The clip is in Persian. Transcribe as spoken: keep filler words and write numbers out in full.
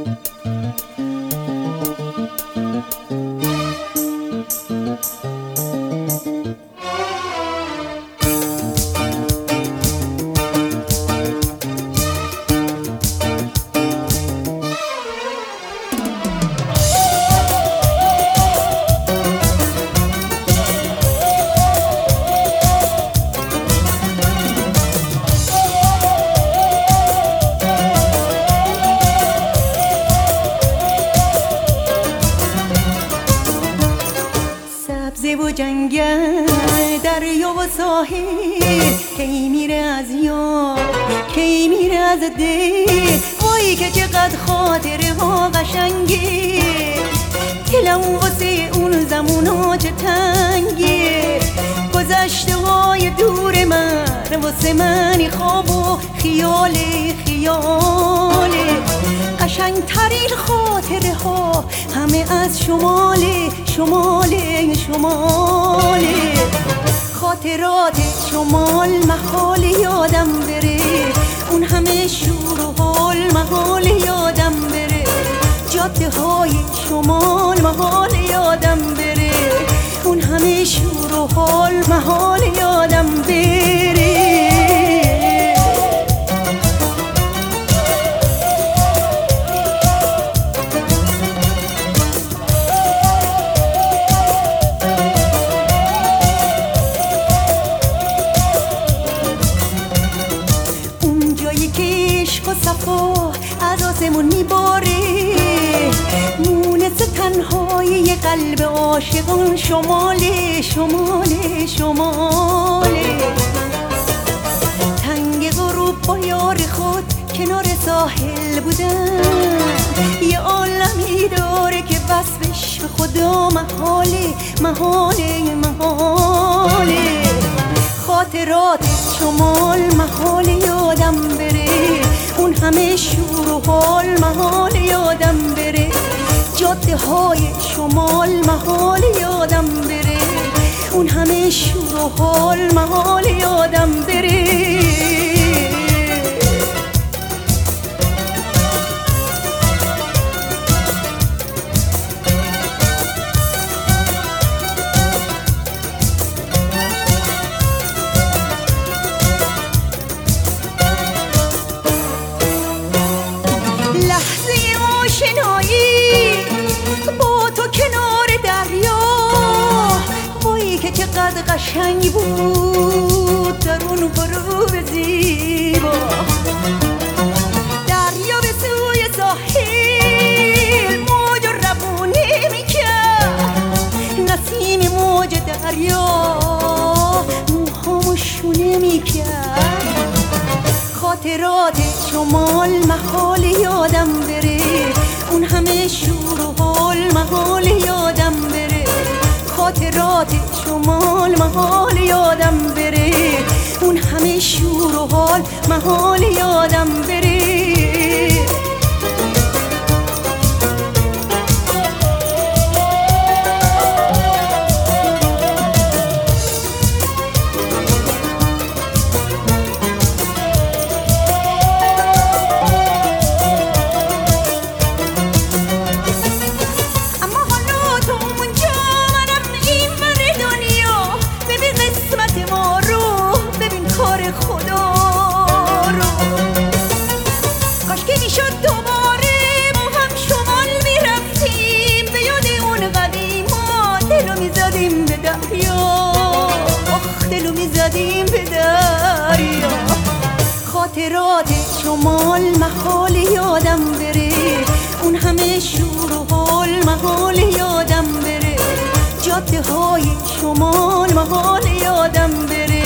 و جنگل دریا و ساحل کی میره از یاد کی میره از دل وای که چقدر خاطره ها قشنگه دلم واسه اون زمونا چه تنگه گذشته های دور من واسه من خواب و خیال خیال قشنگ ترین خاطره ها همه از شمال شمال شمال خاطرات شمال محال یادم بره اون همه شور و حال محال یادم بره جاده های شمال محال یادم بره اون همه شور و حال محال یادم بره از آسمون میباره مونس تنهای قلب عاشقان شماله شماله شماله تنگ غروب با یار خود کنار ساحل بودن یه عالمی داره که وصفش به خدا محاله محاله محاله خاطرات شمال محال یادم بره اون همه شور و حال محال یادم بره جاده های شمال محال یادم بره اون همه شور و حال محال یادم بره با تو کنار دریا وای که چقدر قشنگ بود در اون غروب زیبا دریا به سوی ساحل موج و روونه میکرد نسیم موج دریا موهامو شونه میکرد خاطرات شمال محال یادم بره اون همه شور و حال محال یادم بره خاطرات شمال محال یادم بره اون همه شور و حال محال یادم بره خاطرات شمال محال یادم بره اون همه شور و حال محال یادم بره جاده های شمال محال یادم بره